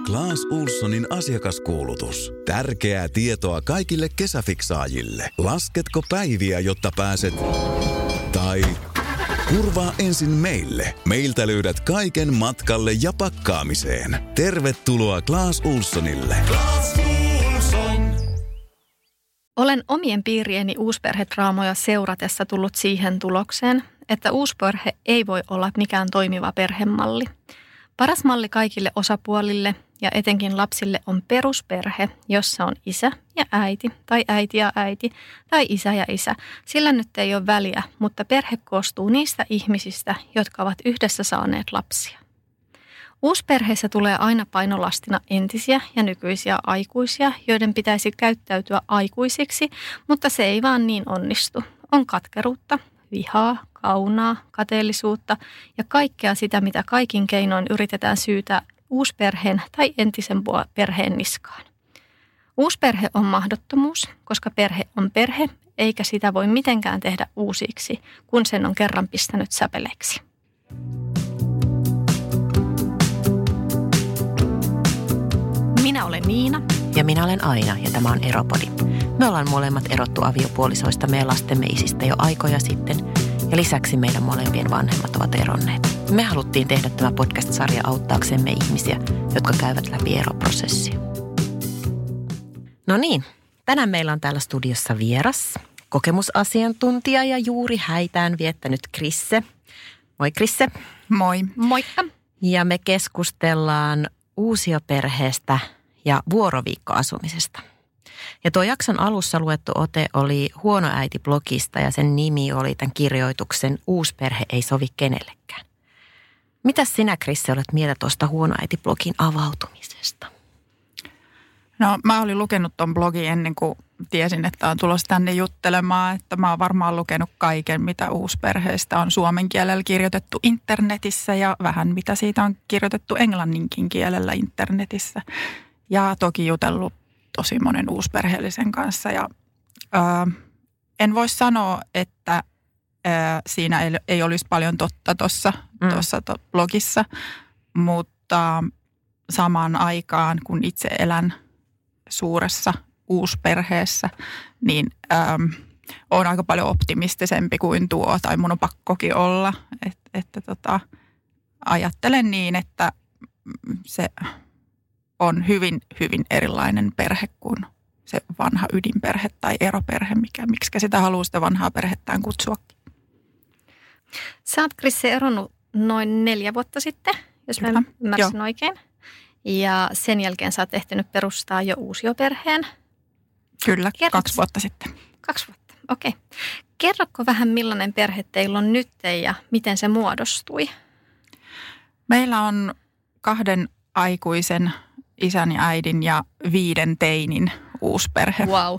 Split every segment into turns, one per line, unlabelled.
Clas Ohlsonin asiakaskuulutus. Tärkeää tietoa kaikille kesäfiksaajille. Lasketko päiviä, jotta pääset... Tai... Kurvaa ensin meille. Meiltä löydät kaiken matkalle ja pakkaamiseen. Tervetuloa Clas Ohlsonille. Clas Ohlson.
Olen omien piirieni uusperhedraamoja seuratessa tullut siihen tulokseen, että uusperhe ei voi olla mikään toimiva perhemalli. Paras malli kaikille osapuolille ja etenkin lapsille on perusperhe, jossa on isä ja äiti tai äiti ja äiti tai isä ja isä. Sillä nyt ei ole väliä, mutta perhe koostuu niistä ihmisistä, jotka ovat yhdessä saaneet lapsia. Uusperheessä tulee aina painolastina entisiä ja nykyisiä aikuisia, joiden pitäisi käyttäytyä aikuisiksi, mutta se ei vaan niin onnistu. On katkeruutta, vihaa, kaunaa, kateellisuutta ja kaikkea sitä, mitä kaikin keinoin yritetään syytää uusperheen tai entisen perheen niskaan. Uusperhe on mahdottomuus, koska perhe on perhe, eikä sitä voi mitenkään tehdä uusiksi, kun sen on kerran pistänyt säpeleeksi. Minä olen Niina.
Ja minä olen Aina, ja tämä on Eropodi. Me ollaan molemmat erottu aviopuolisoistamme ja lastemme isistä jo aikoja sitten, ja lisäksi meidän molempien vanhemmat ovat eronneet. Me haluttiin tehdä tämä podcast-sarja auttaaksemme ihmisiä, jotka käyvät läpi eroprosessia. No niin, tänään meillä on täällä studiossa vieras, kokemusasiantuntija ja juuri häitään viettänyt Krisse. Moi Krisse.
Moi.
Moikka. Ja
me keskustellaan uusioperheestä ja vuoroviikkoasumisesta. Ja tuo jakson alussa luettu ote oli Huono äiti-blogista ja sen nimi oli tämän kirjoituksen Uusperhe ei sovi kenellekään. Mitäs sinä, Krisse, olet mieltä tuosta Huono äiti-blogin avautumisesta?
No mä olin lukenut ton blogin ennen kuin tiesin, että on tulossa tänne juttelemaan. Että mä oon varmaan lukenut kaiken, mitä uusperheistä on suomen kielellä kirjoitettu internetissä ja vähän mitä siitä on kirjoitettu englanninkin kielellä internetissä. Ja toki jutellut tosi monen uusperheellisen kanssa ja en voi sanoa, että siinä ei olisi paljon totta tuossa blogissa, mutta samaan aikaan, kun itse elän suuressa uusperheessä, niin olen aika paljon optimistisempi kuin tuo, tai mun on pakkokin olla, että ajattelen niin, että se on hyvin, hyvin erilainen perhe kuin se vanha ydinperhe tai eroperhe, miksi sitä haluaa sitä vanhaa perhettään kutsuakin.
Sä oot, Krisse, eronnut noin 4 vuotta sitten, jos mä ymmärsin oikein. Ja sen jälkeen sä oot ehtinyt perustaa jo uusioperheen.
Kyllä, 2 vuotta sitten.
2 vuotta, okei. Kerrotko vähän, millainen perhe teillä on nyt ja miten se muodostui?
Meillä on 2 aikuisen isän ja äidin ja 5 teinin uusperhe.
Wow.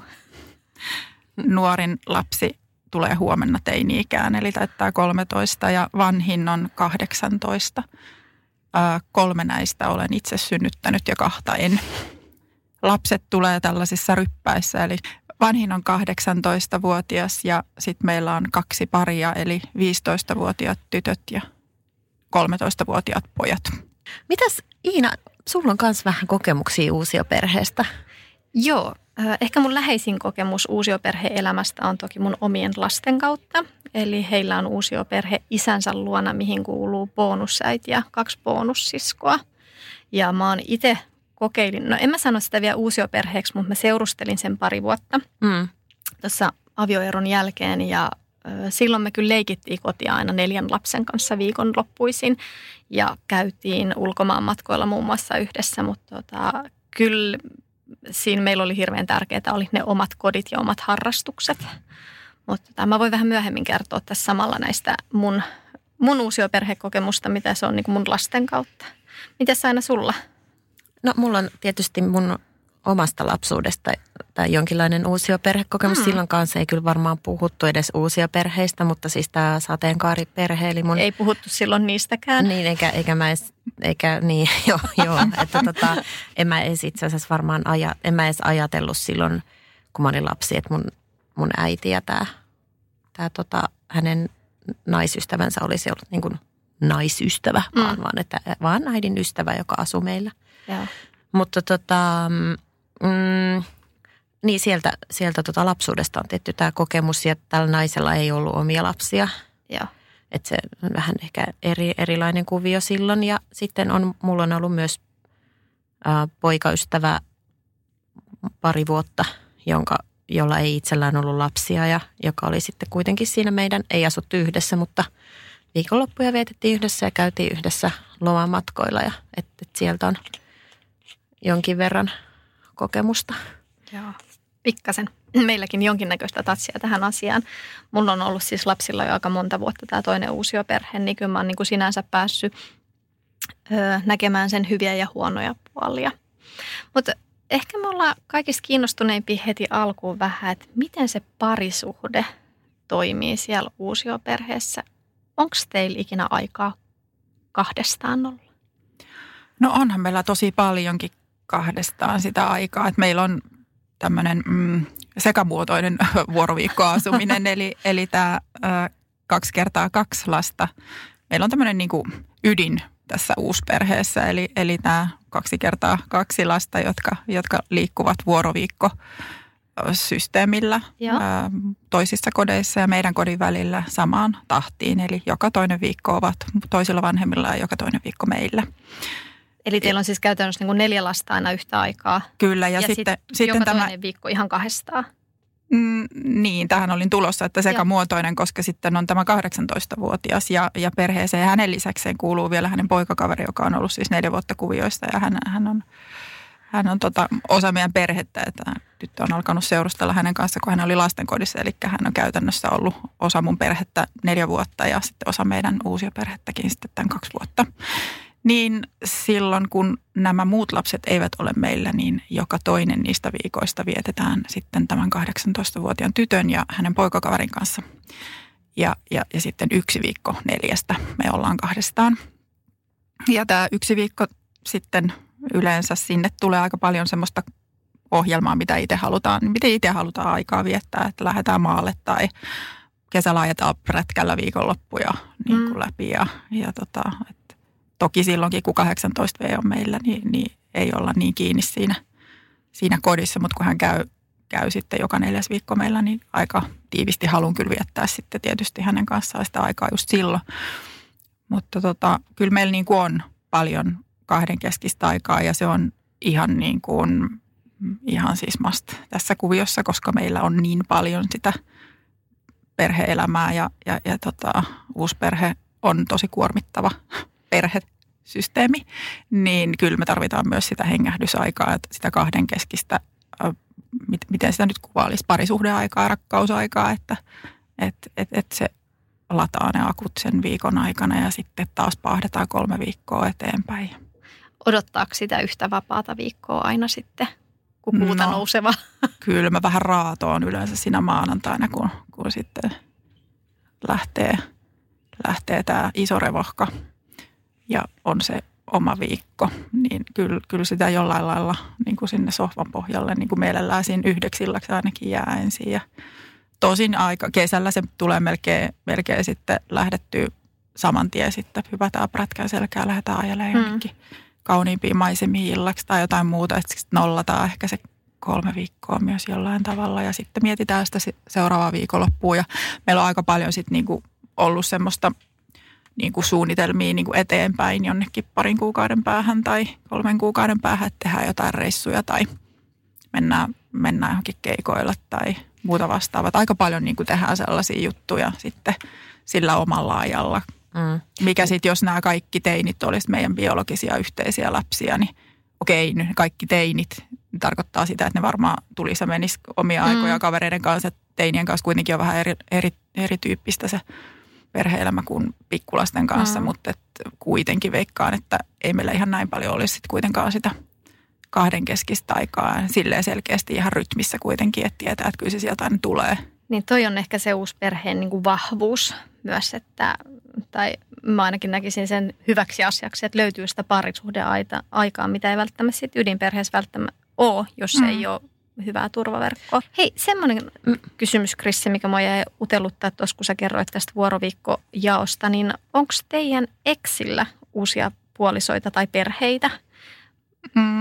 Nuorin lapsi tulee huomenna teini-ikään, eli täyttää 13 ja vanhin on 18. 3 näistä olen itse synnyttänyt ja 2 en. Lapset tulee tällaisissa ryppäissä, eli vanhin on 18-vuotias ja sitten meillä on 2 paria, eli 15-vuotiaat tytöt ja 13-vuotiaat pojat.
Mitäs Iina, sulla on myös vähän kokemuksia uusioperheestä?
Joo, ehkä mun läheisin kokemus uusioperhe-elämästä on toki mun omien lasten kautta. Eli heillä on uusioperhe isänsä luona, mihin kuuluu bonusäiti ja 2 bonussiskoa. Ja mä oon itse kokeilin, no en mä sano sitä vielä uusioperheeksi, mutta mä seurustelin sen 2 vuotta tuossa avioeron jälkeen. Ja silloin me kyllä leikittiin kotia aina 4 lapsen kanssa viikonloppuisin ja käytiin ulkomaanmatkoilla muun muassa yhdessä, mutta kyllä siinä meillä oli hirveän tärkeää, oli ne omat kodit ja omat harrastukset. Mutta mä voin vähän myöhemmin kertoa tässä samalla näistä mun uusioperhekokemusta, mitä se on niin kuin mun lasten kautta. Mitäs Aina sulla?
No mulla on tietysti mun omasta lapsuudesta tai jonkinlainen uusioperhekokemus. Silloin kanssa ei kyllä varmaan puhuttu edes uusioperheistä, mutta siis tämä sateenkaariperhe. Eli mun...
Ei puhuttu silloin niistäkään.
Niin, että en mä edes itse asiassa varmaan en mä edes ajatellut silloin, kun mä olin lapsi, että mun äiti ja tämä hänen naisystävänsä olisi ollut niin kuin naisystävä, vaan äidin ystävä, joka asui meillä.
Joo.
Mutta niin sieltä lapsuudesta on tehty tämä kokemus ja tällä naisella ei ollut omia lapsia.
Joo.
Että se on vähän ehkä erilainen kuvio silloin. Ja sitten mulla on ollut myös poikaystävä pari vuotta, jolla ei itsellään ollut lapsia ja joka oli sitten kuitenkin siinä ei asuttu yhdessä, mutta viikonloppuja vietettiin yhdessä ja käytiin yhdessä lomamatkoilla ja että sieltä on jonkin verran kokemusta.
Joo, pikkasen. Meilläkin jonkinnäköistä tatsia tähän asiaan. Mulla on ollut siis lapsilla jo aika monta vuotta tämä toinen uusioperhe, niin kyllä mä oon niin kuin sinänsä päässyt näkemään sen hyviä ja huonoja puolia. Mutta ehkä me ollaan kaikista kiinnostuneimpia heti alkuun vähän, että miten se parisuhde toimii siellä uusioperheessä. Onko teillä ikinä aikaa kahdestaan olla?
No onhan meillä tosi paljonkin kahdestaan sitä aikaa, että meillä on tämmöinen sekamuotoinen vuoroviikkoasuminen, eli tämä 2x2 lasta. Meillä on tämmöinen niin kuin ydin tässä uusperheessä, eli tämä 2x2 lasta, jotka liikkuvat vuoroviikkosysteemillä toisissa kodeissa ja meidän kodin välillä samaan tahtiin. Eli joka toinen viikko ovat toisilla vanhemmilla ja joka toinen viikko meillä.
Eli teillä on siis käytännössä niin kuin 4 lasta aina yhtä aikaa.
Kyllä, ja sitten
joka toinen viikko ihan kahdestaan.
Niin, tähän olin tulossa, että sekä muotoinen, koska sitten on tämä 18-vuotias ja perheeseen. Ja hänen lisäkseen kuuluu vielä hänen poikakaveri, joka on ollut siis 4 vuotta kuvioista. Ja hän on osa meidän perhettä, että tyttö on alkanut seurustella hänen kanssa, kun hän oli lastenkodissa. Eli hän on käytännössä ollut osa mun perhettä 4 vuotta ja sitten osa meidän uusia perhettäkin sitten tämän 2 vuotta. Niin silloin, kun nämä muut lapset eivät ole meillä, niin joka toinen niistä viikoista vietetään sitten tämän 18-vuotiaan tytön ja hänen poikakaverin kanssa. Ja sitten 1 viikko 4 me ollaan kahdestaan. Ja tämä 1 viikko sitten yleensä sinne tulee aika paljon semmoista ohjelmaa, miten itse halutaan aikaa viettää, että lähdetään maalle tai kesällä ajetaan prätkällä viikonloppuja niin kuin läpi toki silloinkin, kun 18V on meillä, niin ei olla niin kiinni siinä kodissa, mutta kun hän käy sitten joka 4. viikko meillä, niin aika tiivisti haluan kyllä viettää sitten tietysti hänen kanssaan sitä aikaa just silloin. Mutta kyllä meillä niin kuin on paljon kahdenkeskistä aikaa ja se on ihan niin kuin, ihan siis must tässä kuviossa, koska meillä on niin paljon sitä perhe-elämää ja uusperhe on tosi kuormittava perhesysteemi, niin kyllä me tarvitaan myös sitä hengähdysaikaa, sitä kahdenkeskistä, miten sitä nyt kuvailisi, parisuhdeaikaa ja rakkausaikaa, että se lataa ne akut sen viikon aikana ja sitten taas paahdetaan 3 viikkoa eteenpäin.
Odottaako sitä yhtä vapaata viikkoa aina sitten, kun puuta nouseva? Kyllä
mä vähän raatoon yleensä siinä maanantaina, kun sitten lähtee tämä iso revohka ja on se oma viikko, niin kyllä sitä jollain lailla niin kuin sinne sohvan pohjalle niin kuin mielellään siinä 9 illaksi ainakin jää ensin. Ja tosin kesällä se tulee melkein sitten lähdettyä saman tien sitten, hypätään prätkän selkää, lähdetään ajelemaan jonnekin kauniimpiin maisemiin illaksi tai jotain muuta, että sitten nollataan ehkä se 3 viikkoa myös jollain tavalla ja sitten mietitään sitä seuraavaa viikonloppua ja meillä on aika paljon sitten niin kuin ollut semmoista niin kuin suunnitelmia niin kuin eteenpäin jonnekin 2 kuukauden päähän tai 3 kuukauden päähän, että tehdään jotain reissuja tai mennään johonkin keikoille tai muuta vastaavaa. Aika paljon niin kuin tehdään sellaisia juttuja sitten sillä omalla ajalla. Mikä sitten, jos nämä kaikki teinit olisi meidän biologisia yhteisiä lapsia, niin okei, kaikki teinit tarkoittaa sitä, että ne varmaan tulisi ja menisi omia aikoja kavereiden kanssa. Teinien kanssa kuitenkin on vähän erityyppistä se perhe-elämä kuin pikkulasten kanssa, mutta kuitenkin veikkaan, että ei meillä ihan näin paljon olisi sit kuitenkaan sitä kahdenkeskistä aikaa. Silleen selkeästi ihan rytmissä kuitenkin, että tietää, että kyllä se sieltä aina tulee.
Niin toi on ehkä se uusi perheen niin kuin vahvuus myös, tai mä ainakin näkisin sen hyväksi asiaksi, että löytyy sitä parisuhdeaikaa, mitä ei välttämättä sit ydinperheessä välttämättä ole, jos ei ole hyvää turvaverkkoa. Hei, semmoinen kysymys, Krissi, mikä mua jäi utelluttaa tuossa, kun sä kerroit tästä vuoroviikkojaosta, niin onko teidän eksillä uusia puolisoita tai perheitä?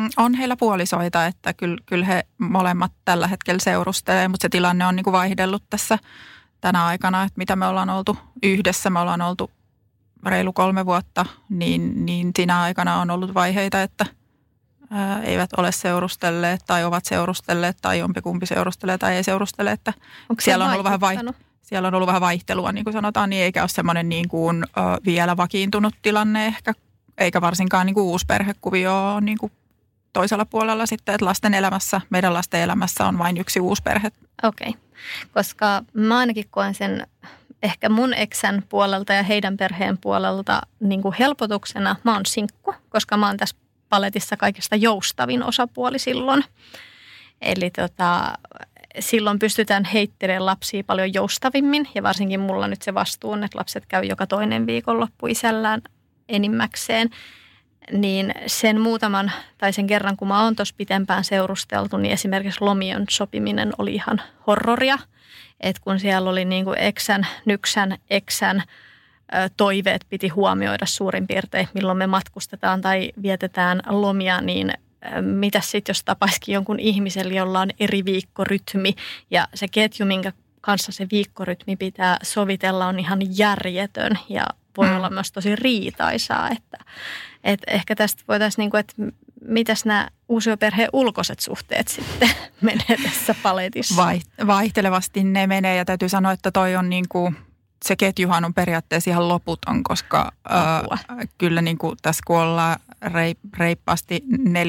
On heillä puolisoita, että kyllä he molemmat tällä hetkellä seurustelee, mutta se tilanne on niin kuin vaihdellut tässä tänä aikana, että mitä me ollaan oltu yhdessä. Me ollaan oltu reilu 3 vuotta, niin siinä aikana on ollut vaiheita, että eivät ole seurustelleet tai ovat seurustelleet tai jompikumpi seurustelee tai ei seurustele. Että siellä on ollut vähän vaihtelua, niin kuin sanotaan, niin eikä ole semmoinen niin kuin, vielä vakiintunut tilanne ehkä, eikä varsinkaan niin kuin uusperhekuvio ole niin kuin toisella puolella sitten, että meidän lasten elämässä on vain yksi uusperhe.
Okei, koska mä ainakin koen sen ehkä mun eksän puolelta ja heidän perheen puolelta niin kuin helpotuksena. Mä oon sinkku, koska mä oon tässä paletissa kaikista joustavin osapuoli silloin. Eli silloin pystytään heittelemään lapsia paljon joustavimmin ja varsinkin mulla nyt se vastuu on, että lapset käy joka toinen viikonloppu isällään enimmäkseen. Niin sen sen kerran, kun mä oon tuossa pitempään seurusteltu, niin esimerkiksi lomien sopiminen oli ihan horroria. Että kun siellä oli niin kuin eksän toiveet piti huomioida suurin piirtein, milloin me matkustetaan tai vietetään lomia, niin mitäs sitten, jos tapaisikin jonkun ihmiselle, jolla on eri viikkorytmi ja se ketju, minkä kanssa se viikkorytmi pitää sovitella, on ihan järjetön ja voi olla myös tosi riitaisaa, että ehkä tästä voitaisiin, niin kuin, että mitäs nämä uusioperheen ulkoiset suhteet sitten menee tässä paletissa?
Vaihtelevasti ne menee ja täytyy sanoa, että toi on niin kuin, se ketjuhan on periaatteessa ihan loputon, koska kyllä niin kuin tässä kun ollaan reippaasti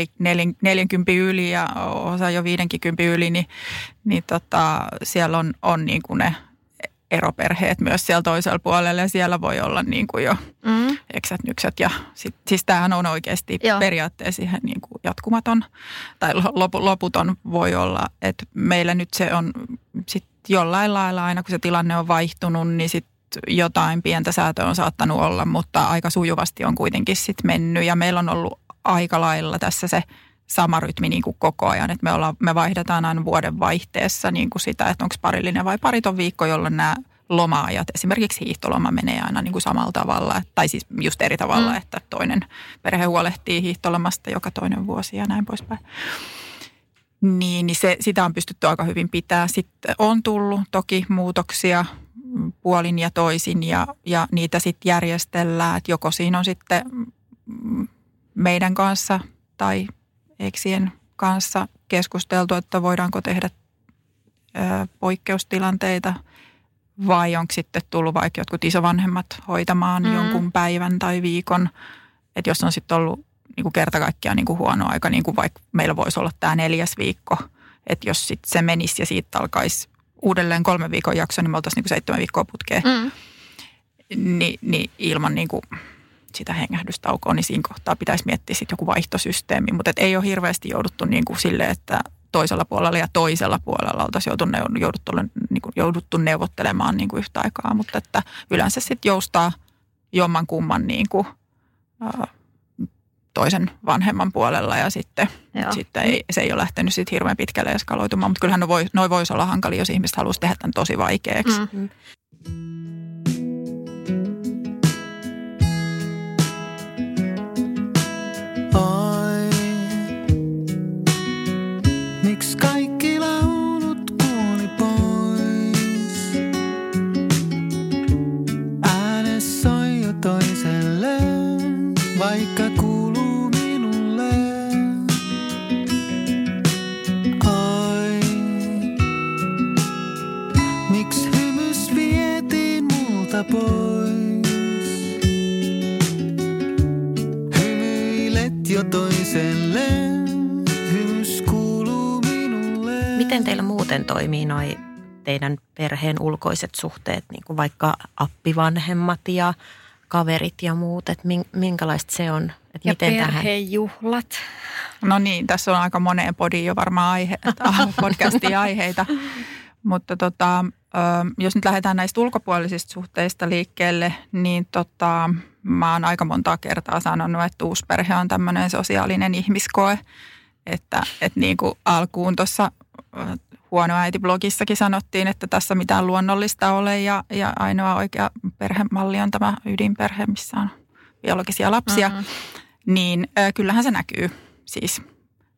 40 yli ja osa jo 50 yli, niin siellä on niin kuin ne eroperheet myös siellä toisella puolella ja siellä voi olla niin kuin jo eksät, nyksät ja siis tämähän on oikeasti periaatteessa ihan niin kuin jatkumaton tai loputon voi olla, että meillä nyt se on sitten jollain lailla aina kun se tilanne on vaihtunut, niin sitten jotain pientä säätöä on saattanut olla, mutta aika sujuvasti on kuitenkin sitten mennyt ja meillä on ollut aika lailla tässä se sama rytmi niin kuin koko ajan, että me vaihdetaan aina vuoden vaihteessa niin kuin sitä, että onko parillinen vai pariton viikko, jolloin nämä loma-ajat, esimerkiksi hiihtoloma menee aina niin kuin samalla tavalla, tai siis just eri tavalla, että toinen perhe huolehtii hiihtolomasta joka toinen vuosi ja näin poispäin. Niin sitä on pystytty aika hyvin pitää. Sitten on tullut toki muutoksia puolin ja toisin ja niitä sitten järjestellään, että joko siinä on sitten meidän kanssa tai eksien kanssa keskusteltu, että voidaanko tehdä poikkeustilanteita vai onko sitten tullut vaikka jotkut isovanhemmat hoitamaan jonkun päivän tai viikon. Että jos on sitten ollut niin kuin kerta kaikkiaan niin kuin huono aika, niin kuin vaikka meillä voisi olla tämä 4. viikko, että jos sitten se menisi ja siitä alkaisi uudelleen 3 viikon jakso, niin me oltaisiin niin kuin 7 viikkoa putkeen. Niin ilman niin kuin sitä hengähdystaukoa, niin siinä kohtaa pitäisi miettiä sitten joku vaihtosysteemi. Mutta ei ole hirveästi jouduttu niin kuin silleen, että toisella puolella ja toisella puolella oltaisiin jouduttu neuvottelemaan niin kuin yhtä aikaa. Mutta että yleensä sitten joustaa jomman kumman niin kuin, toisen vanhemman puolella ja sitten se ei ole lähtenyt sitten hirveän pitkälle eskaloitumaan. Mutta kyllähän noi voisi olla hankalia, jos ihmiset haluaisi tehdä tämän tosi vaikeaksi. Mm-hmm.
Vaikka kuuluu minulle, ai, miksi hymys vietiin multa pois? Hymyilet jo toiselle, hymys kuuluu minulle.
Miten teillä muuten toimii noi teidän perheen ulkoiset suhteet, niin kuin vaikka appivanhemmat ja kaverit ja muut, että minkälaista se on? Että
ja
miten
perhejuhlat.
No niin, tässä on aika moneen podiin jo varmaan podcastia aiheita. Mutta jos nyt lähdetään näistä ulkopuolisista suhteista liikkeelle, niin mä oon aika montaa kertaa sanonut, että uusperhe on tämmöinen sosiaalinen ihmiskoe. Että niin kuin alkuun tuossa Huono äiti-blogissakin sanottiin, että tässä mitään luonnollista ole ja ainoa oikea perhemalli on tämä ydinperhe, missä on biologisia lapsia. Mm-hmm. Niin kyllähän se näkyy siis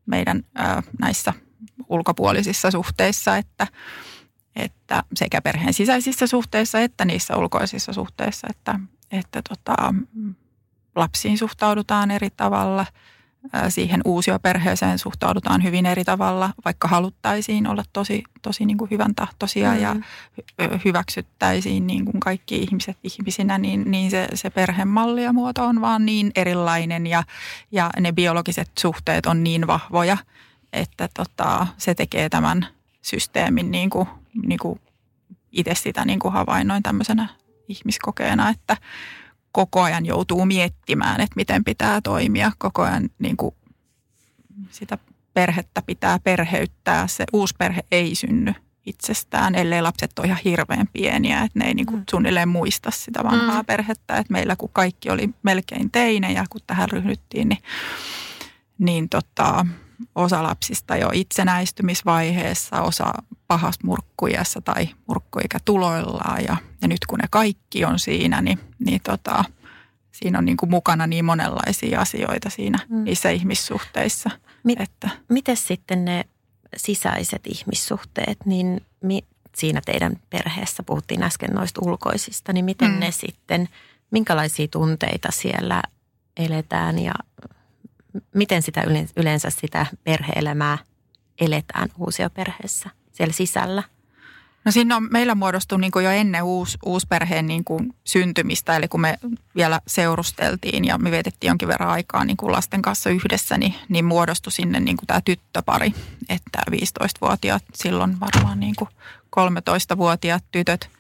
meidän näissä ulkopuolisissa suhteissa, että sekä perheen sisäisissä suhteissa että niissä ulkoisissa suhteissa, että lapsiin suhtaudutaan eri tavalla, siihen uusioperheeseen suhtaudutaan hyvin eri tavalla, vaikka haluttaisiin olla tosi niin kuin hyvän tahtoisia ja hyväksyttäisiin niin kuin kaikki ihmiset ihmisinä, niin se perhemalli ja muoto on vaan niin erilainen ja ne biologiset suhteet on niin vahvoja, että se tekee tämän systeemin niin kuin itse sitä niin kuin havainnoin tämmöisenä ihmiskokeena, että koko ajan joutuu miettimään, että miten pitää toimia. Koko ajan niin kuin sitä perhettä pitää perheyttää. Se uusi perhe ei synny itsestään, ellei lapset ole ihan hirveän pieniä. Että ne ei niin kuin suunnilleen muista sitä vanhaa perhettä. Että meillä kun kaikki oli melkein teinejä, kun tähän ryhdyttiin, niin osa lapsista jo itsenäistymisvaiheessa, osa pahasta murkkuiässä tai murkkuikätuloillaan ja nyt kun ne kaikki on siinä, niin siinä on niin kuin mukana niin monenlaisia asioita siinä niissä ihmissuhteissa.
Miten sitten ne sisäiset ihmissuhteet, niin siinä teidän perheessä puhuttiin äsken noista ulkoisista, niin miten ne sitten, minkälaisia tunteita siellä eletään ja miten sitä yleensä sitä perhe-elämää eletään uusioperheessä siellä sisällä?
No siinä on meillä muodostui niin kuin jo ennen uusperheen niin kuin syntymistä, eli kun me vielä seurusteltiin ja me vietettiin jonkin verran aikaa niin kuin lasten kanssa yhdessä, niin muodostui sinne niin kuin tämä tyttöpari, että 15-vuotiaat, silloin varmaan niin kuin 13-vuotiaat tytöt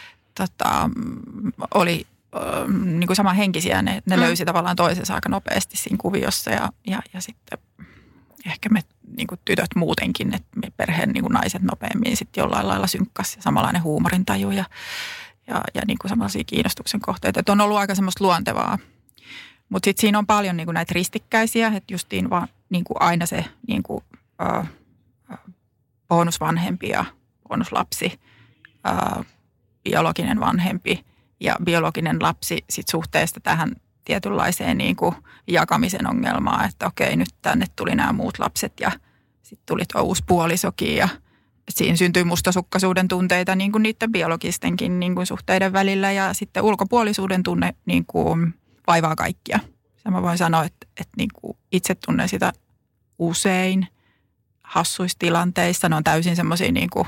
oli niin kuin samanhenkisiä, ne löysi tavallaan toisensa aika nopeasti siinä kuviossa ja sitten ehkä me niin kuin tytöt muutenkin, että me perheen niin kuin naiset nopeammin sitten jollain lailla synkkäsi ja samanlainen huumorintaju ja niin kuin samanlaisia kiinnostuksen kohteita. Että on ollut aika semmoista luontevaa. Mutta sitten siinä on paljon niin kuin näitä ristikkäisiä, että justiin vaan niin kuin aina se niin kuin, bonusvanhempi ja bonuslapsi, biologinen vanhempi ja biologinen lapsi sit suhteesta tähän tietynlaiseen niin kuin jakamisen ongelmaan, että okei, nyt tänne tuli nämä muut lapset ja sitten tuli tuo uusi puolisokin ja siinä syntyi mustasukkaisuuden tunteita niin kuin niiden biologistenkin niin kuin suhteiden välillä ja sitten ulkopuolisuuden tunne niin kuin vaivaa kaikkia. Ja mä voin sanoa, että niin kuin itse tunnen sitä usein hassuissa tilanteissa. Ne on täysin semmoisia niin kuin,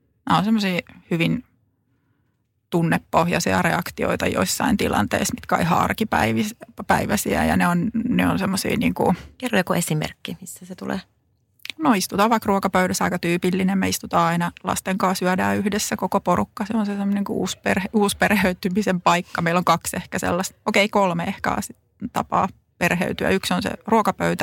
hyvin tunnepohjaisia reaktioita joissain tilanteissa, mitkä on ihan arkipäiväisiä ja ne on semmoisia niin kuin...
Kerro joku esimerkki, missä se tulee.
No istutaan vaikka ruokapöydässä, aika tyypillinen. Me istutaan aina lasten kanssa, syödään yhdessä koko porukka. Se on se semmoinen kuin uusperheytymisen paikka. Meillä on 2 ehkä sellaista, 3 ehkä tapaa perheytyä. Yksi on se ruokapöytä.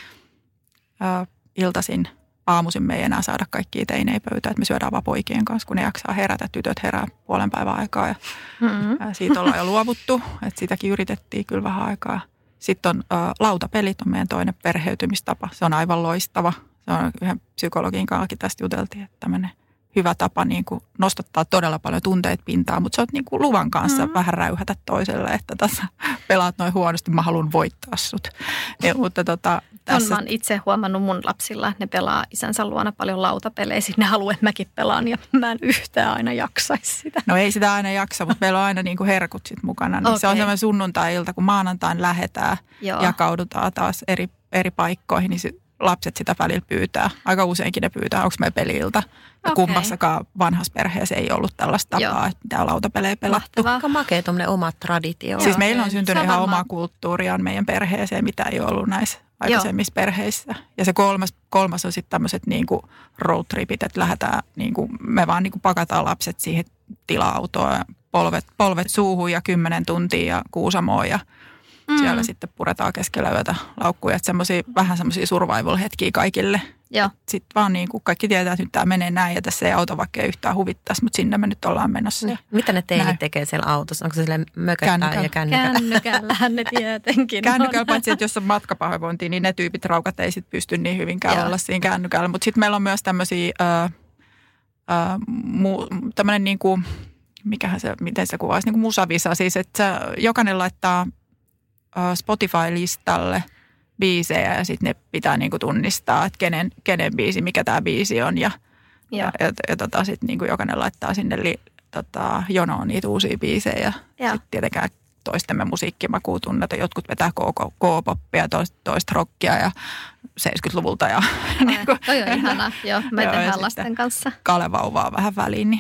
Iltaisin, aamuisin me ei enää saada kaikkia teinejä pöytään, että me syödään vaan poikien kanssa, kun ne jaksaa herätä. Tytöt herää puolen päivän aikaa ja siitä ollaan jo luovuttu. Että sitäkin yritettiin kyllä vähän aikaa. Sitten on lautapelit on meidän toinen perheytymistapa. Se on aivan loistava. Se on yhden psykologin kanssa tästä juteltiin, että tämmöinen hyvä tapa niin kuin nostattaa todella paljon tunteet pintaan, mutta sä oot niin kuin luvan kanssa vähän räyhätä toiselle, että tässä pelaat noin huonosti, mä haluan voittaa sut. Ja, mutta tässä...
Mä oon itse huomannut mun lapsilla, että ne pelaa isänsä luona paljon lautapelejä. Ne haluaa, että mäkin pelaan ja mä en yhtään aina jaksaisi sitä.
No ei sitä aina jaksa, mutta meillä on aina niin kuin herkut sit mukana. Niin se on semmoinen sunnuntai-ilta, kun maanantain lähdetään, jakaudutaan taas eri paikkoihin, niin lapset sitä välillä pyytää. Aika useinkin ne pyytää, onko meillä peli-ilta. Ja kummassakaan vanhassa perheessä ei ollut tällaista tapaa, että mitään lautapelejä pelattu.
Aika makea tuommoinen oma traditio.
Siis meillä on syntynyt ihan oma kulttuuria meidän perheeseen, mitä ei ollut näissä aikaisemmissa perheissä. Ja se kolmas on sitten tämmöiset niinku roadtripit, että lähdetään, niinku, me vaan niinku pakataan lapset siihen tila-autoon ja polvet suuhun ja 10 tuntia ja Kuusamoon ja siellä sitten puretaan keskellä yötä laukkuja, että vähän semmoisia survival-hetkiä kaikille. Sitten vaan niin kuin kaikki tietää, että nyt tämä menee näin ja tässä ei auto vaikka ei yhtään huvittaisi, mutta sinne me nyt ollaan menossa.
Mitä ne teinit tekee siellä autossa? Onko se silleen mököttää ja kännykällä?
Kännykällähän ne tietenkin
Kännykällä, paitsi että jos on matkapahoinvointia, niin ne tyypit raukat ei sitten pysty niin hyvinkään olla siinä kännykällä. Mutta sitten meillä on myös tämmöisiä, tämmöinen niin kuin, miten se kuvaisi, niin kuin musavisa. Siis että jokainen laittaa Spotify-listalle biisejä ja sitten ne pitää niinku tunnistaa, että kenen biisi, mikä tämä biisi on ja sitten niinku jokainen laittaa sinne jonoon niitä uusia biisejä. Sitten tietenkään toistemme musiikkimakuu tunneta. Jotkut vetää K-poppia, toista rockia ja 70-luvulta. Ja,
toi on ihanaa, joo. Me tehdään lasten kanssa.
Kalevauvaa vähän väliin.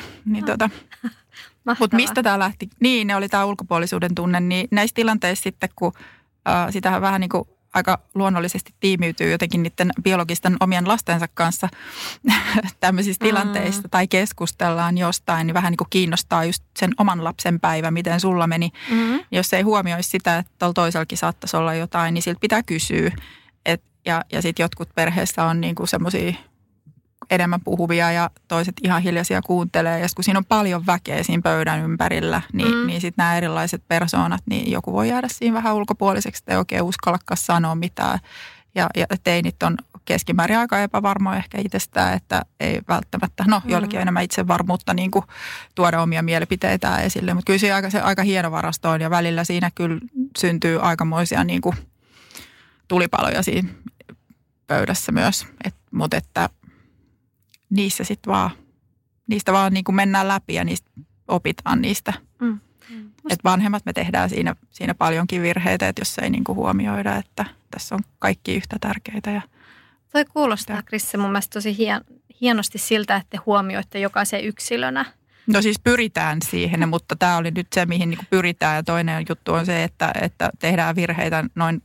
Mutta mistä tämä lähti? Niin, ne oli tämä ulkopuolisuuden tunne. Niin näissä tilanteissa sitten, kun sitähän vähän niin kuin aika luonnollisesti tiimiytyy jotenkin niiden biologisten omien lastensa kanssa tämmöisissä tilanteissa tai keskustellaan jostain, niin vähän niin kuin kiinnostaa just sen oman lapsen päivä, miten sulla meni. Jos ei huomioisi sitä, että tuolla toisellakin saattaisi olla jotain, niin siltä pitää kysyä. Ja sitten jotkut perheessä on niin kuin semmoisia enemmän puhuvia ja toiset ihan hiljaisia kuuntelee. Ja kun siinä on paljon väkeä siinä pöydän ympärillä, niin sitten nämä erilaiset persoonat, niin joku voi jäädä siinä vähän ulkopuoliseksi, että ei oikein uskallakaan sanoa mitään. Ja teinit on keskimäärin aika epävarmoja ehkä itsestään, että ei välttämättä, joillakin on enemmän itsevarmuutta niin kuin tuoda omia mielipiteitään esille. Mutta kyllä se aika hienovarasto on ja välillä siinä kyllä syntyy aikamoisia niin kuin tulipaloja siinä pöydässä myös. Mutta että niissä sitten niistä vaan niin kuin mennään läpi ja niistä opitaan niistä. Että vanhemmat me tehdään siinä paljonkin virheitä, että jos ei niin kuin huomioida, että tässä on kaikki yhtä tärkeitä.
Toi kuulostaa, Krisse, mun mielestä tosi hienosti siltä, että te huomioitte jokaisen yksilönä.
No siis pyritään siihen, mutta tämä oli nyt se, mihin niin kuin pyritään. Ja toinen juttu on se, että tehdään virheitä noin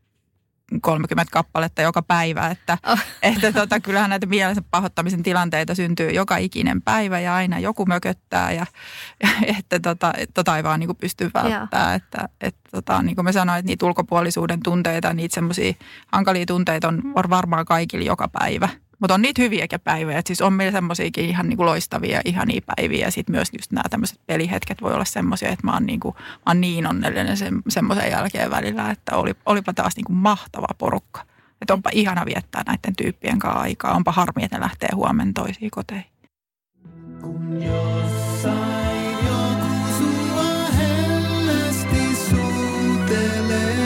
30 kappaletta joka päivä, että kyllähän näitä mielensä pahoittamisen tilanteita syntyy joka ikinen päivä ja aina joku mököttää ja että ei vaan niin kuin pysty välttämään, että niin kuin mä sanoin, että niitä ulkopuolisuuden tunteita, niitä semmoisia hankalia tunteita on varmaan kaikilla joka päivä. Mutta on niitä hyviäkin päiviä, että siis on meillä semmoisiakin ihan niin kuin loistavia, ihania päiviä ja sitten myös just nämä tämmöiset pelihetket voi olla semmoisia, että mä oon niin onnellinen semmoisen jälkeen välillä, että olipa taas niin kuin mahtava porukka. Että onpa ihana viettää näiden tyyppien kanssa aikaa, onpa harmi, että ne lähtee huomenna toisiin koteihin.
Kun jossain joku sua hellästi suutelee.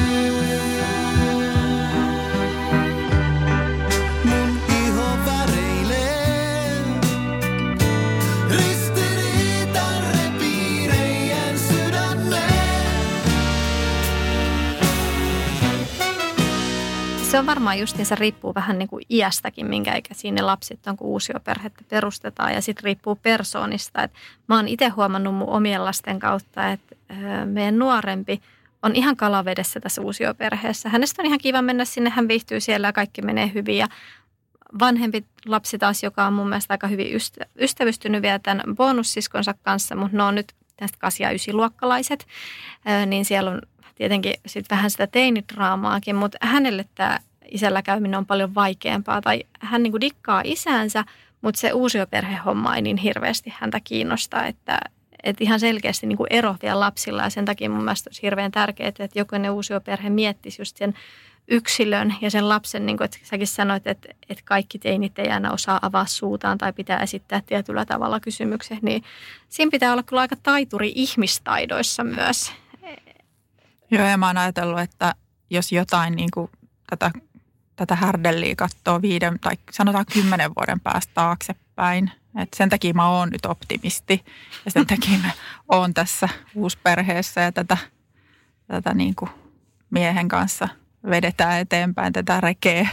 Se on varmaan justiinsa riippuu vähän niin kuin iästäkin, minkä ikäisiä ne lapset on, kun uusioperhettä perustetaan ja sitten riippuu persoonista. Et mä oon itse huomannut mun omien lasten kautta, että meidän nuorempi on ihan kalavedessä tässä uusioperheessä. Hänestä on ihan kiva mennä sinne, hän viihtyy siellä ja kaikki menee hyvin ja vanhempi lapsi taas, joka on mun mielestä aika hyvin ystävystynyt vielä tämän bonussiskonsa kanssa, mutta ne on nyt tästä 8- ja 9-luokkalaiset, niin siellä on tietenkin sitten vähän sitä teinidraamaakin, mutta hänelle tämä isällä käyminen on paljon vaikeampaa. Tai hän niinku dikkaa isäänsä, mutta se uusioperhehomma ei niin hirveästi häntä kiinnostaa, että ihan selkeästi niinku ero vielä lapsilla. Ja sen takia mun mielestä olisi hirveän tärkeää, että jokainen uusioperhe miettisi just sen yksilön ja sen lapsen, niin kuin että säkin sanoit, että kaikki teinit ei aina osaa avaa suutaan tai pitää esittää tietyllä tavalla kysymyksen, niin siinä pitää olla kyllä aika taituri ihmistaidoissa myös.
Joo, ja mä oon ajatellut, että jos jotain niin kuin tätä härdelliä katsoo 5 tai sanotaan 10 vuoden päästä taaksepäin, että sen takia mä oon nyt optimisti ja sen takia mä oon tässä uusperheessä ja tätä niin kuin miehen kanssa vedetään eteenpäin tätä rekeä,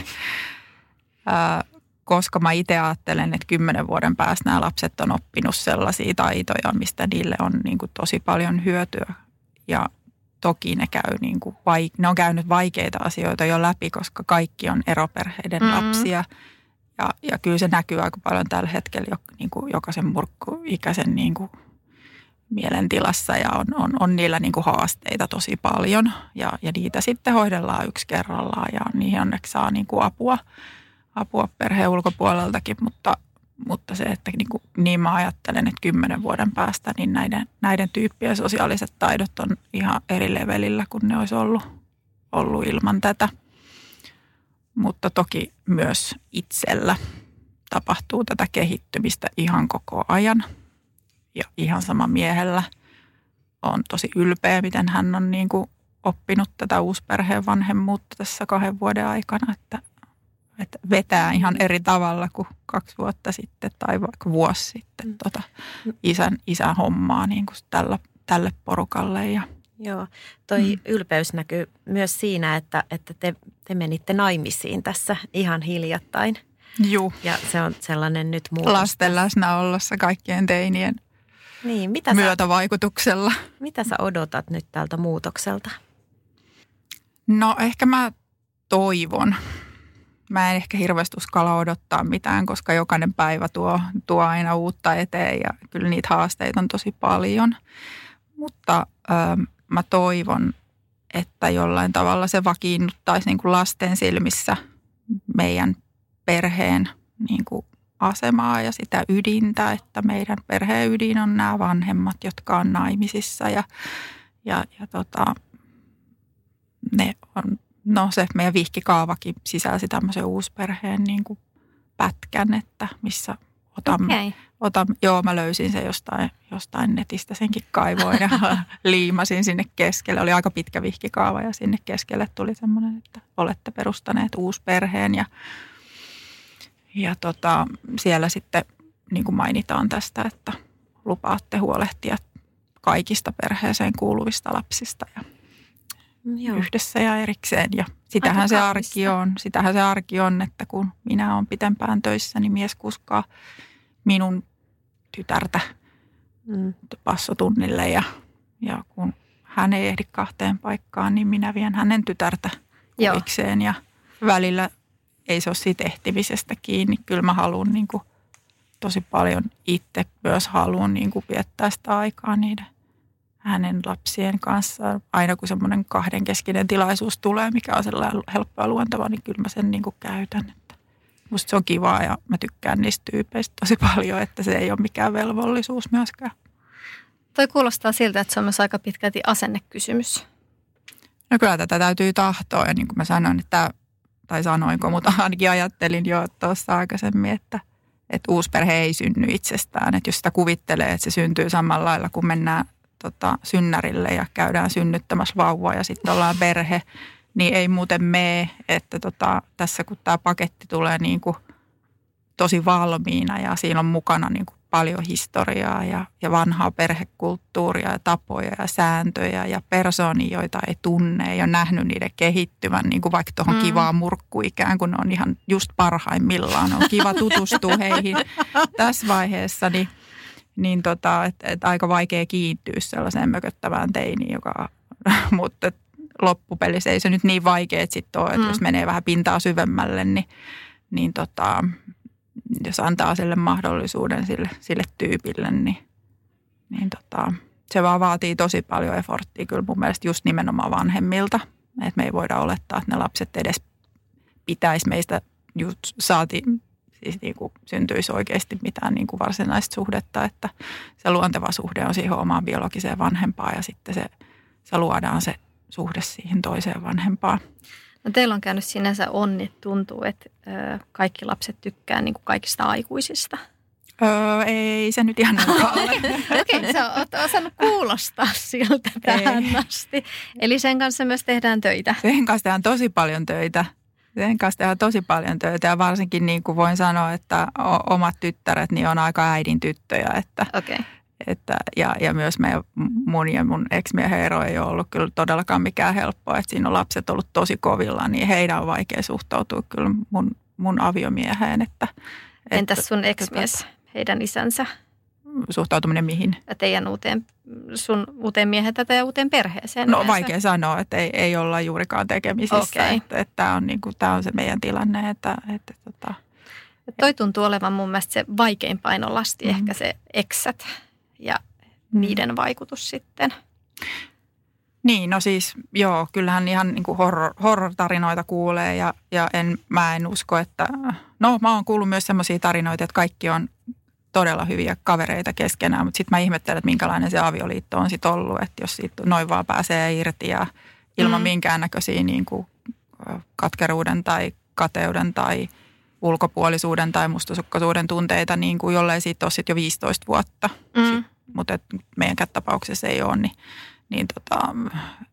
koska mä itse ajattelen, että 10 vuoden päästä nämä lapset on oppinut sellaisia taitoja, mistä niille on niin kuin tosi paljon hyötyä ja toki ne on käynyt vaikeita asioita jo läpi, koska kaikki on eroperheiden lapsia. Ja kyllä se näkyy aika paljon tällä hetkellä niin kuin jokaisen murkkuikäisen niin kuin mielentilassa ja on niillä niin kuin haasteita tosi paljon. Ja niitä sitten hoidellaan yksi kerrallaan ja niihin onneksi saa niin kuin apua perheen ulkopuoleltakin, mutta se, että niin mä ajattelen, että 10 vuoden päästä niin näiden tyyppien sosiaaliset taidot on ihan eri levelillä kuin ne olisi ollut ilman tätä. Mutta toki myös itsellä tapahtuu tätä kehittymistä ihan koko ajan. Ja ihan sama miehellä on tosi ylpeä, miten hän on niin kuin oppinut tätä uusperheen vanhemmuutta tässä 2 vuoden aikana, että vetää ihan eri tavalla kuin 2 vuotta sitten tai vaikka vuosi sitten isän hommaa niin kuin tälle porukalle.
Joo, toi ylpeys näkyy myös siinä, että te menitte naimisiin tässä ihan hiljattain.
Juu.
Ja se on sellainen nyt muutos.
Lasten läsnäolossa kaikkien teinien myötävaikutuksella.
Mitä sä odotat nyt tältä muutokselta?
No ehkä mä toivon. Mä en ehkä hirveästi uskalla odottaa mitään, koska jokainen päivä tuo aina uutta eteen ja kyllä niitä haasteita on tosi paljon. Mutta mä toivon, että jollain tavalla se vakiinnuttaisi niin kuin lasten silmissä meidän perheen niin kuin asemaa ja sitä ydintä, että meidän perheen ydin on nämä vanhemmat, jotka on naimisissa ja ne on, no se meidän vihkikaavakin sisälsi tämmöisen uusperheen niin kuin pätkän, että missä mä löysin sen jostain netistä, senkin kaivoin ja liimasin sinne keskelle. Oli aika pitkä vihkikaava ja sinne keskelle tuli semmoinen, että olette perustaneet uusperheen ja siellä sitten niin kuin mainitaan tästä, että lupaatte huolehtia kaikista perheeseen kuuluvista lapsista ja yhdessä ja erikseen. Ja sitähän se arki on, että kun minä olen pitempään töissä, niin mies kuskaa minun tytärtä passotunnille ja kun hän ei ehdi 2 paikkaan, niin minä vien hänen tytärtä kuvikseen ja välillä ei se ole siitä ehtimisestä kiinni. Kyllä mä haluan niin kuin tosi paljon itse myös haluan niin kuin viettää sitä aikaa niiden hänen lapsien kanssa. Aina kun semmoinen 2-keskinen tilaisuus tulee, mikä on sellainen helppo ja luonteva, niin kyllä mä sen niin kuin käytän. Että musta se on kivaa ja mä tykkään niistä tyypeistä tosi paljon, että se ei ole mikään velvollisuus myöskään.
Toi kuulostaa siltä, että se on myös aika pitkälti asennekysymys.
No kyllä tätä täytyy tahtoa ja niin kuin mä sanoin, sanoinko, mutta ainakin ajattelin jo tuossa aikaisemmin, että uusperhe ei synny itsestään. Että jos sitä kuvittelee, että se syntyy samalla lailla, kun mennään synnärille ja käydään synnyttämässä vauvaa ja sitten ollaan perhe, niin ei muuten mene, että tässä kun tämä paketti tulee niin kuin tosi valmiina ja siinä on mukana niin kuin paljon historiaa ja vanhaa perhekulttuuria ja tapoja ja sääntöjä ja persoonia, joita ei tunne, ei ole nähnyt niiden kehittyvän niin kuin vaikka tuohon kivaan murkkuikään, kun ne on ihan just parhaimmillaan. On kiva tutustua heihin tässä vaiheessa, niin että aika vaikea kiintyä sellaiseen mököttävään teiniin, mutta loppupelissä ei se nyt niin vaikea sitten ole, että jos menee vähän pintaa syvemmälle, niin jos antaa sille mahdollisuuden sille tyypille, niin se vaan vaatii tosi paljon efforttia kyllä mun mielestä just nimenomaan vanhemmilta. Että me ei voida olettaa, että ne lapset edes pitäisi meistä just siis niin kuin syntyisi oikeasti mitään niin kuin varsinaista suhdetta, että se luonteva suhde on siihen omaan biologiseen vanhempaan ja sitten se luodaan se suhde siihen toiseen vanhempaan.
No teillä on käynyt sinänsä onni, tuntuu, että kaikki lapset tykkää niin kuin kaikista aikuisista.
Ei se nyt ihan ole.
Okei, sä oot osannut kuulostaa siltä tähän asti. Eli sen kanssa myös tehdään töitä.
Sen kanssa tehdään tosi paljon töitä ja varsinkin niin kuin voin sanoa, että omat tyttäret niin on aika äidin tyttöjä. Ja myös mun ja mun ex-miehen ero ei ole ollut kyllä todellakaan mikään helppoa. Että siinä on lapset ollut tosi kovilla, niin heidän on vaikea suhtautua kyllä mun aviomieheen.
Entäs sun ex-mies, heidän isänsä?
Suhtautuminen mihin?
Sun uuteen miehen ja uuteen perheeseen.
No vaikea sanoa, että ei olla juurikaan tekemisissä. Okay. Että tämä on se meidän tilanne.
Toi tuntuu olevan mun mielestä se vaikein painolasti, ehkä se eksät ja niiden vaikutus sitten.
Niin, no siis joo, kyllähän ihan niin kuin horror-tarinoita kuulee ja mä en usko, että... No mä oon kuullut myös semmoisia tarinoita, että kaikki on todella hyviä kavereita keskenään, mutta sitten mä ihmettelen, että minkälainen se avioliitto on sitten ollut, että jos siitä noin vaan pääsee irti ja ilman minkäännäköisiä niin kuin katkeruuden tai kateuden tai ulkopuolisuuden tai mustasukkaisuuden tunteita, niin kuin jollei siitä ole sitten jo 15 vuotta. Mutta meidän tapauksessa ei ole, niin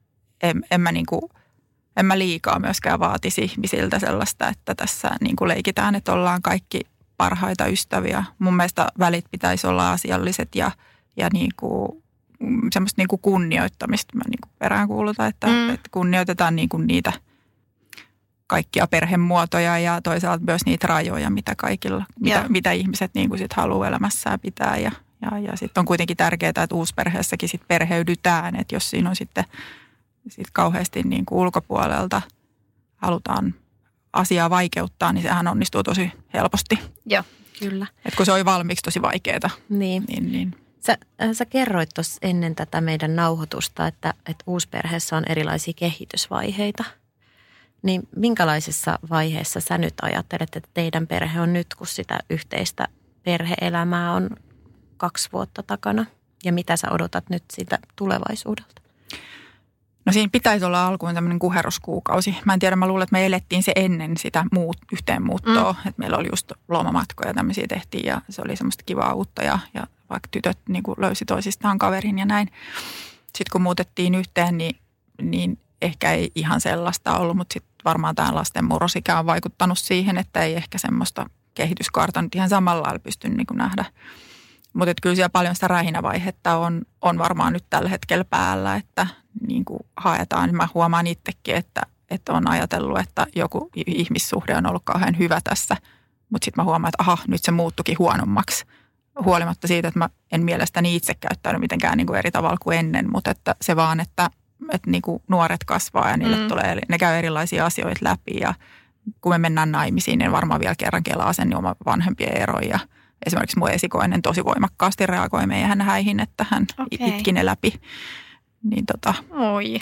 en mä liikaa myöskään vaatisi ihmisiltä sellaista, että tässä niin kuin leikitään, että ollaan kaikki parhaita ystäviä. Mun mielestä välit pitäisi olla asialliset ja niin kuin, semmoista niin kuin kunnioittamista mä niin kuin peräänkuulutan, että kunnioitetaan niin kuin niitä kaikkia perhemuotoja ja toisaalta myös niitä rajoja, mitä kaikilla, mitä ihmiset niin kuin sit haluaa elämässään pitää. Ja sitten on kuitenkin tärkeää, että uusperheessäkin sit perheydytään, että jos siinä on sitten kauheasti niin kuin ulkopuolelta halutaan asiaa vaikeuttaa, niin sehän onnistuu tosi helposti.
Joo, kyllä.
Et kun se oli valmiiksi tosi vaikeaa.
Niin. Sä kerroit tuossa ennen tätä meidän nauhoitusta, että uusperheessä on erilaisia kehitysvaiheita. Niin minkälaisessa vaiheessa sä nyt ajattelet, että teidän perhe on nyt, kun sitä yhteistä perhe-elämää on 2 vuotta takana? Ja mitä sä odotat nyt siitä tulevaisuudelta?
No siinä pitäisi olla alkuun tämmöinen kuheruskuukausi. Mä en tiedä, mä luulen, että me elettiin se ennen sitä yhteenmuuttoa. Että meillä oli just lomamatkoja ja tämmöisiä tehtiin ja se oli semmoista kivaa uutta ja vaikka tytöt niin kuin löysi toisistaan kaverin ja näin. Sitten kun muutettiin yhteen, niin ehkä ei ihan sellaista ollut, mutta sitten varmaan tämä lasten murrosikä on vaikuttanut siihen, että ei ehkä semmoista kehityskaarta nyt ihan samalla lailla pysty niin kuin nähdä. Mutta kyllä siellä paljon sitä rähinävaihetta on varmaan nyt tällä hetkellä päällä, että niin kuin haetaan. Mä huomaan itsekin, että on ajatellut, että joku ihmissuhde on ollut kauhean hyvä tässä, mutta sitten mä huomaan, että aha, nyt se muuttukin huonommaksi. Huolimatta siitä, että mä en mielestäni itse käyttänyt mitenkään niin kuin eri tavalla kuin ennen, mutta että se vaan, että niin kuin nuoret kasvaa ja niille ne käy erilaisia asioita läpi ja kun me mennään naimisiin, niin varmaan vielä kerran kelaa sen oma vanhempien eroja. Ja esimerkiksi mun esikoinen tosi voimakkaasti reagoi meidän häihin, että hän itki ne läpi. Niin
Oi.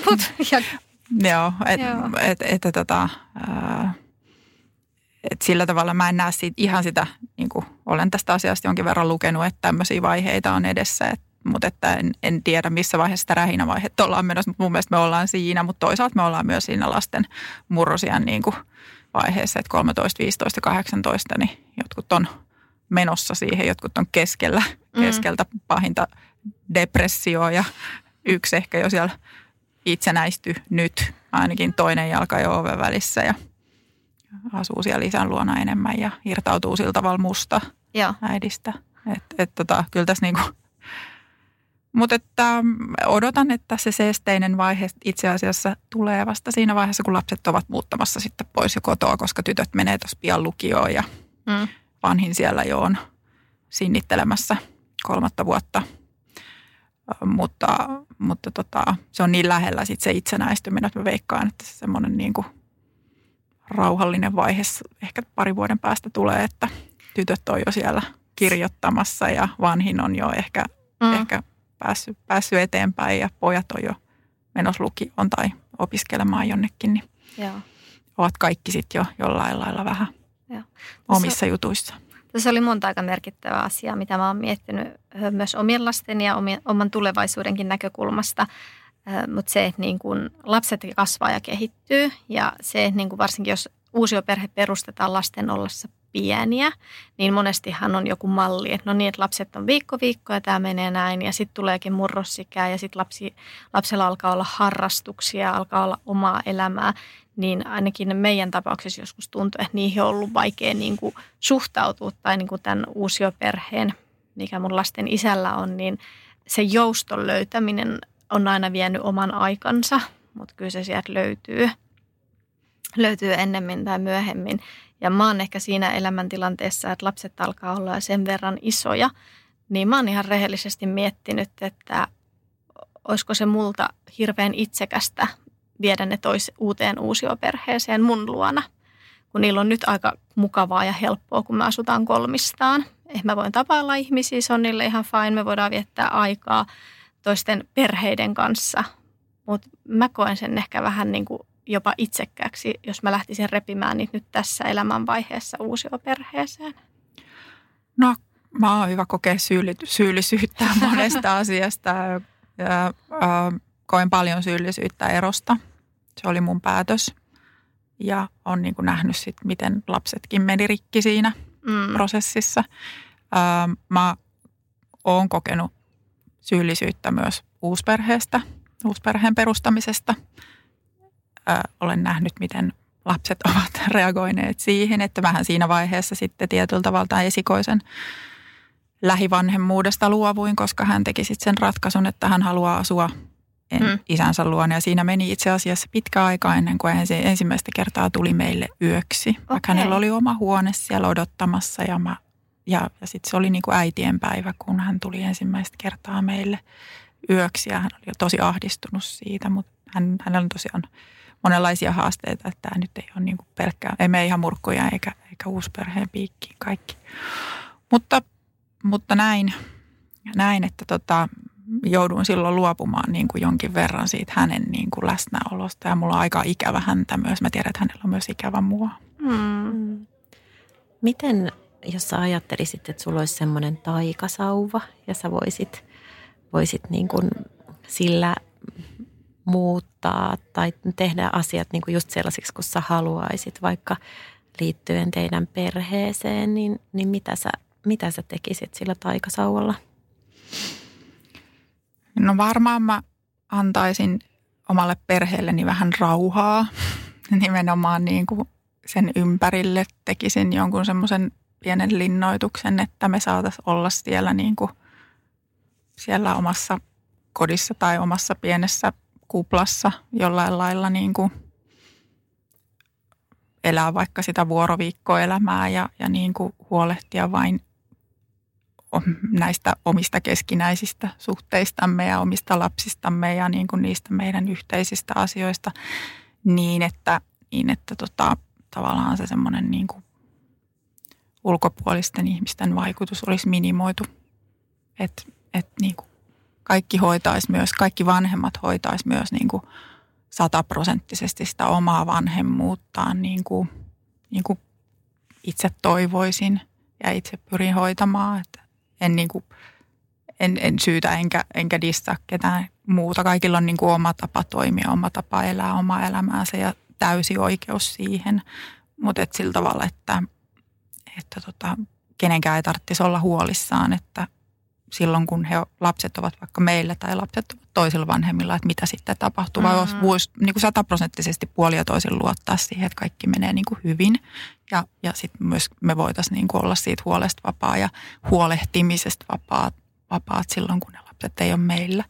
Joo, että sillä tavalla mä en näe ihan sitä, niin kuin olen tästä asiasta jonkin verran lukenut, että tämmöisiä vaiheita on edessä, mutta että en tiedä missä vaiheessa sitä rähinävaihetta ollaan menossa, mutta mun mielestä me ollaan siinä, mutta toisaalta me ollaan myös siinä lasten murrosiän niin kuin vaiheessa, että 13, 15 ja 18, niin jotkut on menossa siihen, jotkut on keskeltä pahinta depressioa ja yksi ehkä jo siellä itsenäisty nyt, ainakin toinen jalka jo oven välissä ja asuu siellä isän luona enemmän ja irtautuu sillä tavalla musta äidistä. Kyllä tässä niinku, mutta että odotan, että se seesteinen vaihe itse asiassa tulee vasta siinä vaiheessa, kun lapset ovat muuttamassa sitten pois jo kotoa, koska tytöt menee tuossa pian lukioon ja vanhin siellä jo on sinnittelemässä 3 vuotta. Mutta se on niin lähellä sitten se itsenäistyminen, että mä veikkaan, että se semmoinen niin kuin rauhallinen vaihe ehkä 2 vuoden päästä tulee, että tytöt on jo siellä kirjoittamassa ja vanhin on jo ehkä päässyt eteenpäin ja pojat on jo menossa lukioon tai opiskelemaan jonnekin, niin ovat kaikki sitten jo jollain lailla vähän omissa jutuissa.
Tässä oli monta aika merkittävää asiaa, mitä mä oon miettinyt myös omien lasten ja oman tulevaisuudenkin näkökulmasta. Mutta se, että niin kun lapset kasvaa ja kehittyy ja se, että niin kun varsinkin jos uusioperhe perustetaan lasten ollessa pieniä, niin monestihan on joku malli, että no niin, että lapset on viikko ja tämä menee näin ja sitten tuleekin murrosikää ja sitten lapsella alkaa olla harrastuksia, alkaa olla omaa elämää, niin ainakin meidän tapauksessa joskus tuntuu, että niihin on ollut vaikea niin kuin suhtautua tai niin kuin tämän uusioperheen, mikä mun lasten isällä on, niin se jouston löytäminen on aina vienyt oman aikansa, mutta kyllä se sieltä löytyy ennemmin tai myöhemmin. Ja mä oon ehkä siinä elämäntilanteessa, että lapset alkaa olla sen verran isoja, niin mä oon ihan rehellisesti miettinyt, että olisiko se multa hirveän itsekästä viedä ne uuteen uusioperheeseen mun luona, kun niillä on nyt aika mukavaa ja helppoa, kun me asutaan kolmistaan. Mä voin tapailla ihmisiä, se on niille ihan fine, me voidaan viettää aikaa toisten perheiden kanssa, mutta mä koen sen ehkä vähän niin kuin jopa itsekkääksi, jos mä lähtisin repimään niitä nyt tässä elämänvaiheessa uusioperheeseen.
No, mä oon hyvä kokea syyllisyyttä monesta asiasta. Koen paljon syyllisyyttä erosta. Se oli mun päätös. Ja on niin kuin nähnyt sitten, miten lapsetkin meni rikki siinä prosessissa. Mä oon kokenut syyllisyyttä myös uusperheestä. uusperheen perustamisesta. Olen nähnyt, miten lapset ovat reagoineet siihen, että vähän siinä vaiheessa sitten tietyllä tavalla esikoisen lähivanhemmuudesta luovuin, koska hän teki sitten sen ratkaisun, että hän haluaa asua isänsä luona. Ja siinä meni itse asiassa pitkä aika ennen kuin hän ensimmäistä kertaa tuli meille yöksi. Vaikka hänellä oli oma huone siellä odottamassa ja sitten se oli niin kuin äitien päivä, kun hän tuli ensimmäistä kertaa meille yöksi. Ja hän oli tosi ahdistunut siitä, mutta hänellä on tosiaan monenlaisia haasteita, että tämä nyt ei ole niin kuin pelkkää, ei mene ihan murkkuja eikä uusperheen piikkiin kaikki. Mutta näin että joudun silloin luopumaan niin kuin jonkin verran siitä hänen niin kuin läsnäolosta. Ja mulla on aika ikävä häntä myös. Mä tiedän, että hänellä on myös ikävä mua.
Miten, jos sä ajattelisit, että sulla olisi semmoinen taikasauva ja sä voisit niin kuin sillä muuttaa tai tehdä asiat niin kuin just sellaisiksi, kun sä haluaisit, vaikka liittyen teidän perheeseen, niin mitä sä tekisit sillä taikasauvalla?
No varmaan mä antaisin omalle perheelleni vähän rauhaa. Nimenomaan niin kuin sen ympärille tekisin jonkun semmoisen pienen linnoituksen, että me saataisiin olla siellä, niin kuin siellä omassa kodissa tai omassa pienessä kuplassa jollain lailla niin kuin elää vaikka sitä vuoroviikkoelämää ja niin kuin huolehtia vain näistä omista keskinäisistä suhteistamme ja omista lapsistamme ja niin kuin niistä meidän yhteisistä asioista niin, että tavallaan se semmoinen niin kuin ulkopuolisten ihmisten vaikutus olisi minimoitu. Että niin kuin kaikki vanhemmat hoitaisi myös niin kuin 100% sitä omaa vanhemmuuttaan niin kuin itse toivoisin ja itse pyrin hoitamaan. Että en syytä enkä dissaa ketään muuta. Kaikilla on niin kuin oma tapa toimia, oma tapa elää omaa elämäänsä ja täysi oikeus siihen. Mutta sillä tavalla, että kenenkään ei tarvitsisi olla huolissaan, että silloin kun lapset ovat vaikka meillä tai lapset ovat toisilla vanhemmilla, että mitä sitten tapahtuu. Vai voisi niin kuin 100% puolin ja toisin luottaa siihen, että kaikki menee niin kuin hyvin. Ja sitten myös me voitaisiin niin kuin olla siitä huolesta vapaa ja huolehtimisesta vapaat silloin, kun ne lapset ei ole meillä.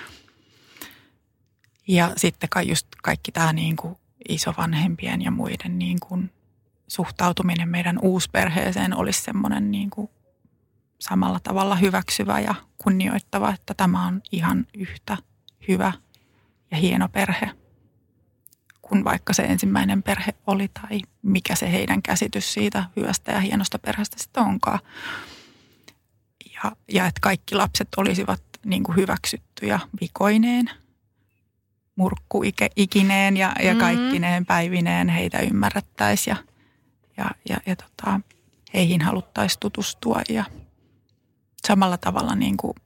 Ja sitten just kaikki tämä niin kuin isovanhempien ja muiden niin kuin suhtautuminen meidän uusperheeseen olisi semmoinen niin kuin samalla tavalla hyväksyvä ja kunnioittava, että tämä on ihan yhtä hyvä ja hieno perhe kuin vaikka se ensimmäinen perhe oli tai mikä se heidän käsitys siitä hyvästä ja hienosta perheestä sitten onkaan. Ja että kaikki lapset olisivat niin kuin hyväksyttyjä vikoineen, murkkuikineen ja kaikkineen päivineen heitä ymmärrettäisiin ja heihin haluttaisiin tutustua ja samalla tavalla niin kuin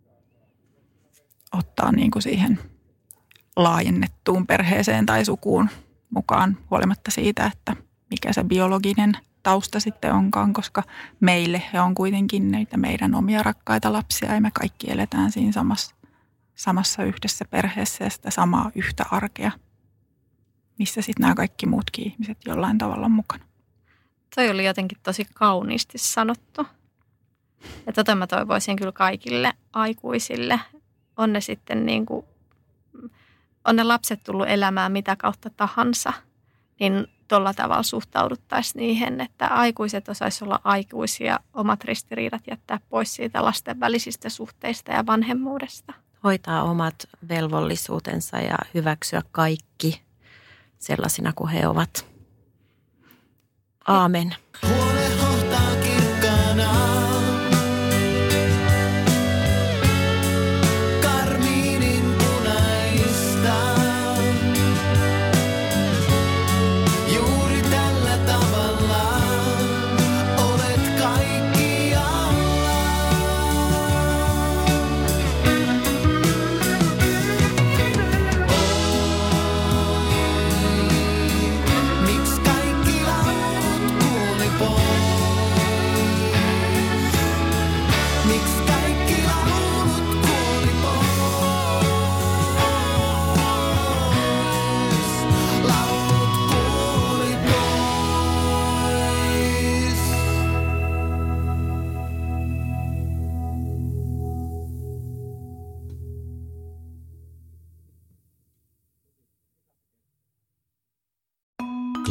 ottaa niin kuin siihen laajennettuun perheeseen tai sukuun mukaan huolimatta siitä, että mikä se biologinen tausta sitten onkaan, koska meille he on kuitenkin niitä meidän omia rakkaita lapsia ja me kaikki eletään siinä samassa yhdessä perheessä ja sitä samaa yhtä arkea, missä sitten nämä kaikki muutkin ihmiset jollain tavalla on mukana.
Toi oli jotenkin tosi kauniisti sanottu. Ja mä toivoisin kyllä kaikille aikuisille. On ne sitten niin kuin, on ne lapset tullut elämään mitä kautta tahansa, niin tuolla tavalla suhtauduttaisiin niihin, että aikuiset osaisi olla aikuisia, omat ristiriidat jättää pois siitä lasten välisistä suhteista ja vanhemmuudesta.
Hoitaa omat velvollisuutensa ja hyväksyä kaikki sellaisina kuin he ovat. Aamen.
Huolehohtaa kirkkaana. Karmiinin punaista. Juuri tällä tavalla olet kaikkialla. Miks kaikki laulut kuulen?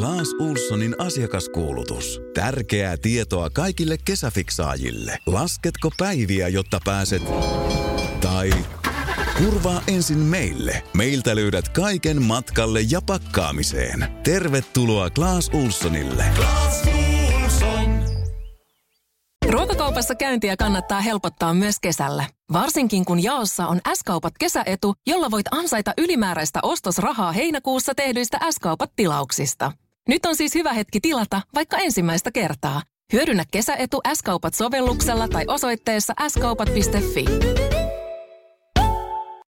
Clas Ohlsonin asiakaskuulutus. Tärkeää tietoa kaikille kesäfiksaajille. Lasketko päiviä, jotta pääset... Tai... Kurvaa ensin meille. Meiltä löydät kaiken matkalle ja pakkaamiseen. Tervetuloa Clas Ohlsonille.
Clas Ohlson.
Ruokakaupassa käyntiä kannattaa helpottaa myös kesällä. Varsinkin kun jaossa on S-kaupat kesäetu, jolla voit ansaita ylimääräistä ostosrahaa heinäkuussa tehdyistä S-kaupat-tilauksista. Nyt on siis hyvä hetki tilata vaikka ensimmäistä kertaa. Hyödynnä kesäetu S-kaupat-sovelluksella tai osoitteessa skaupat.fi.